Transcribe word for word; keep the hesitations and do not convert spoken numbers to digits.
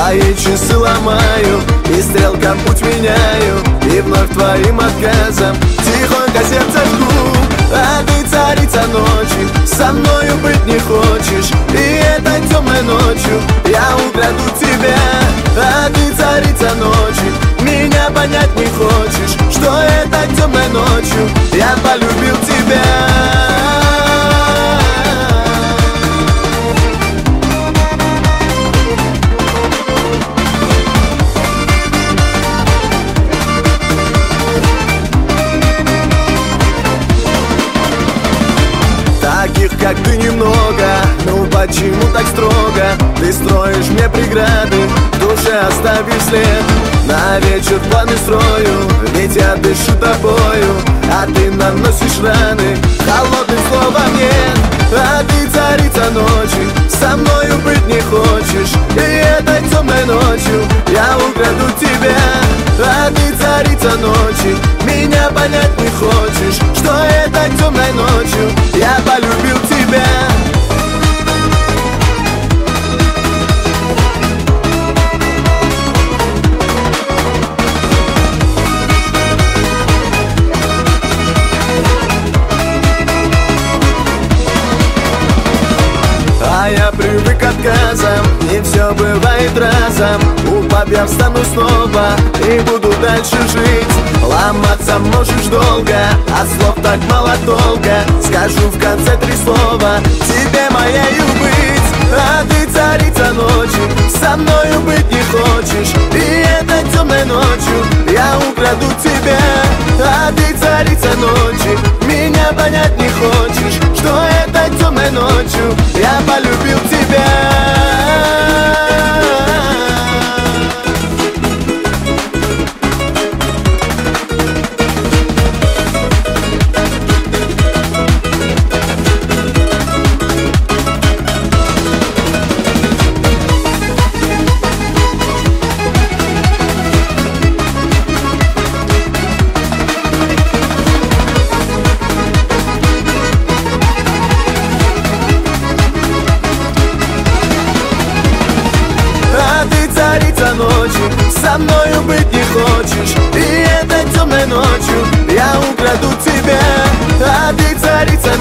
Твои часы ломаю и стрелкам путь меняю, и вновь твоим отказом тихонько сердце жгу. А ты царица ночи, со мною быть не хочешь, и этой темной ночью я украду тебя. А ты царица ночи, меня понять не хочешь, что этой темной ночью я полюбил тебя. Таких, как ты, немного, ну почему так строго? Ты строишь мне преграды, в душе оставив след. На вечер планы строю, ведь я дышу тобою, а ты наносишь раны, холодным словом нет. А ты царица ночи, со мною быть не хочешь, и этой темной ночью я украду тебя. А ты царица ночи, меня понять не хочешь, что этой темной ночью я полюбил тебя. А я привык к отказам, не все бывает разом. Упав, я встану снова и буду дальше жить. Ломаться можешь долго, а слов так мало толка. Скажу в конце три слова, тебе моею быть. А ты царица ночи, со мною быть не хочешь, и этой темной ночью я украду тебя. А ты царица ночи, меня понять не хочешь, что этой темной ночью я полюбил тебя. Царица ночи, со мною быть не хочешь, и этой темной ночью я украду тебя. А ты царица